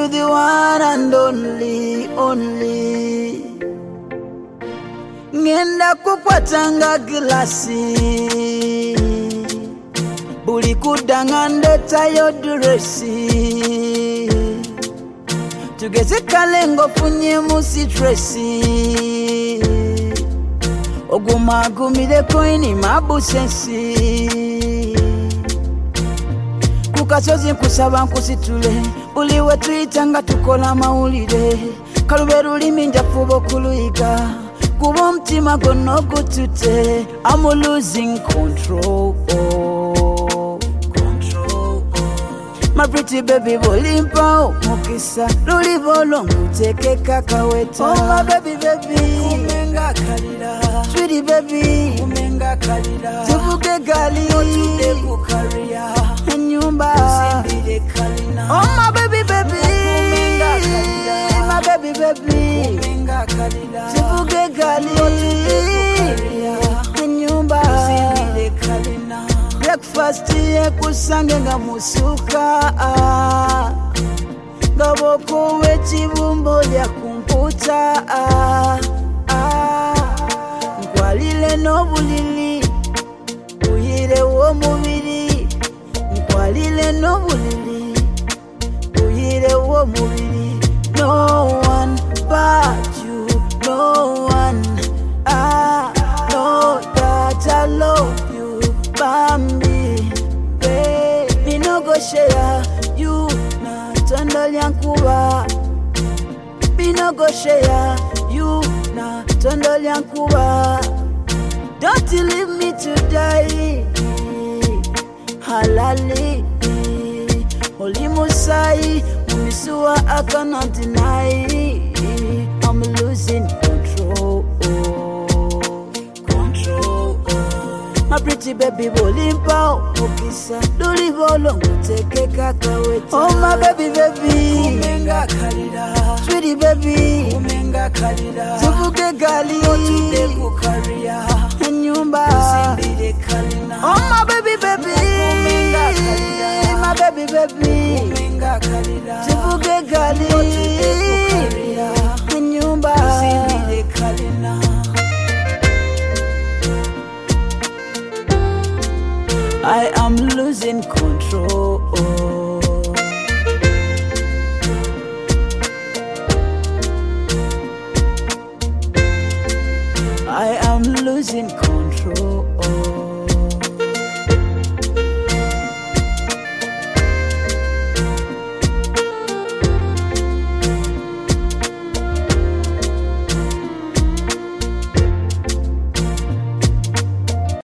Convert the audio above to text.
you the one and only. Ngenda kukwatanga glasi, buli kudanga ndeta yo dresi. Tugeze kalengo funye musi tresi. Ogumagumire koini mabusensi. Kukasozi nkusaba nkusitule, uliwe tuyitanga tukola mawulire. Kalube lulimi njafuba okuluyiga, kuba omutima gwonna gutute. I'm losing control. My pretty baby bolimpa mukisa luli bolongo tekeka kaweta. Oh my baby umenga kalira, sweetie baby umenga kalira. Tuvuge gali otude kukaria nyumba simbire kalina. Oh my baby umenga kalira, my baby umenga kalira. Tuvuge gali otude kukaria nyumba simbire kalina. Breakfast ye kusange nga musuka, ngaboko wechibumbo lya kumputa. Nkwalile n'obulili uyire wo mubiri, nkwalile n'obulili uyire wo mubiri. No one but you, no one. Know that I love you, Bambi, baby, no go share you na tondo lyankuba. Me no go share you na tondo lyankuba. Don't you leave me to die, halali. Oli musai, mumisuwa I cannot deny. I'm losing control. My pretty baby bolimpa mukisa luli bolongo tekeka kaweta. Oh my baby umenga kalira, sweetie baby umenga kalira. Tuvuge gali otude kukaria nyumba simbire kalina. Oh my baby umenga kalira, my baby umenga kalira. Tuvuge gali otude kukaria nyumba simbire kalina. I am losing control. I am losing control.